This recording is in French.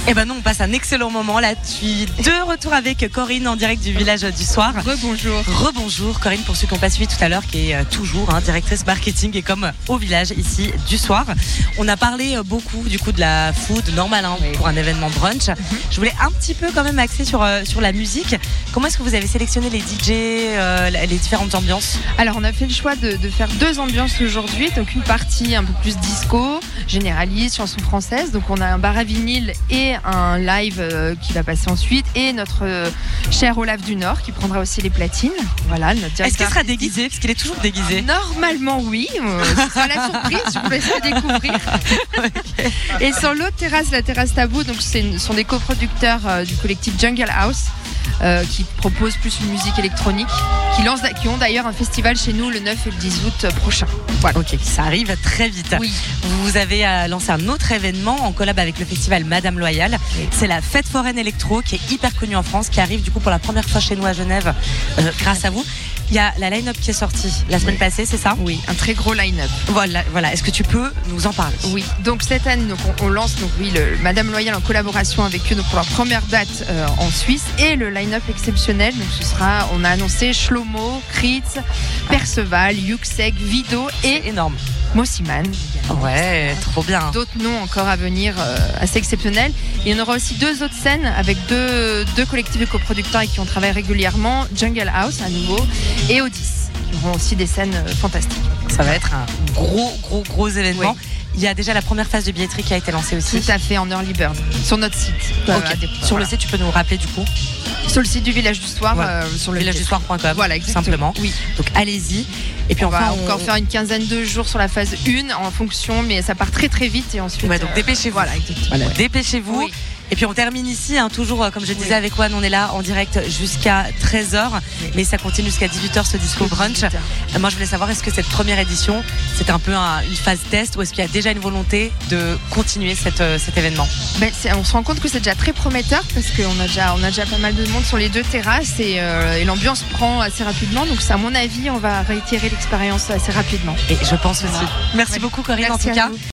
Eh ben non, on passe un excellent moment là. Je suis de retour avec Corinne en direct du village du soir. Rebonjour. Rebonjour Corinne, pour ceux qui n'ont pas suivi tout à l'heure, qui est toujours directrice marketing et comme au village ici du soir. On a parlé beaucoup du coup de la food normale pour un événement brunch. Je voulais un petit peu quand même axer sur la musique. Comment est-ce que vous avez sélectionné les DJ, les différentes ambiances? Alors on a fait le choix de faire 2 ambiances aujourd'hui. Donc une partie un peu plus disco, généraliste, chanson française. Donc on a un bar à vinyle et un live qui va passer ensuite, et notre cher Olaf du Nord qui prendra aussi les platines. Voilà, notre directeur. Est-ce qu'il sera déguisé? Parce qu'il est toujours déguisé. Normalement oui, ce sera la surprise, je vous laisserai découvrir. Okay. Et sur l'autre terrasse, la terrasse Tabou, donc ce sont des coproducteurs du collectif Jungle House qui proposent plus une musique électronique, qui ont d'ailleurs un festival chez nous le 9 et le 10 août prochain. Voilà. Ok, ça arrive très vite. Oui. Vous avez lancé un autre événement en collab avec le festival Madame Loyal. Oui. C'est la Fête Foraine Électro qui est hyper connue en France, qui arrive du coup pour la première fois chez nous à Genève grâce à vous. Il y a la line-up qui est sortie la semaine passée, c'est ça? Oui, un très gros line-up. Voilà. Est-ce que tu peux nous en parler? Oui, donc cette année, on lance le Madame Loyal en collaboration avec eux pour leur première date en Suisse, et le line-up exceptionnel. Donc on a annoncé Shlomo, Kritz, Perceval, Yuxek, Vido et énorme. Mossiman. Ouais, trop bien. D'autres noms encore à venir assez exceptionnels. Et on aura aussi 2 autres scènes avec deux collectifs de coproducteurs avec qui on travaille régulièrement, Jungle House à nouveau et Odyss, qui auront aussi des scènes fantastiques. Ça va être un gros événement. Oui. Il y a déjà la première phase de billetterie qui a été lancée aussi. Tout à fait, en early bird, sur notre site. Okay. Sur le site, tu peux nous rappeler du coup? Sur le site du Village du Soir, sur le villagedusoir.com. Voilà, exactement. Simplement. Oui. Donc allez-y. Et puis on va encore faire une quinzaine de jours sur la phase 1 en fonction, mais ça part très vite, et ensuite. Ouais, donc dépêchez-vous. Voilà, exactement. Voilà. Dépêchez-vous. Oui. Et puis on termine ici, toujours comme je disais avec Juan, on est là en direct jusqu'à 13h, mais ça continue jusqu'à 18h ce disco brunch. Moi je voulais savoir, est-ce que cette première édition, c'était un peu une phase test, ou est-ce qu'il y a déjà une volonté de continuer cet événement? On se rend compte que c'est déjà très prometteur, parce qu'on a déjà pas mal de monde sur les 2 terrasses, et l'ambiance prend assez rapidement, donc à mon avis on va réitérer l'expérience assez rapidement. Et je pense aussi. Merci beaucoup Corinne en tout cas.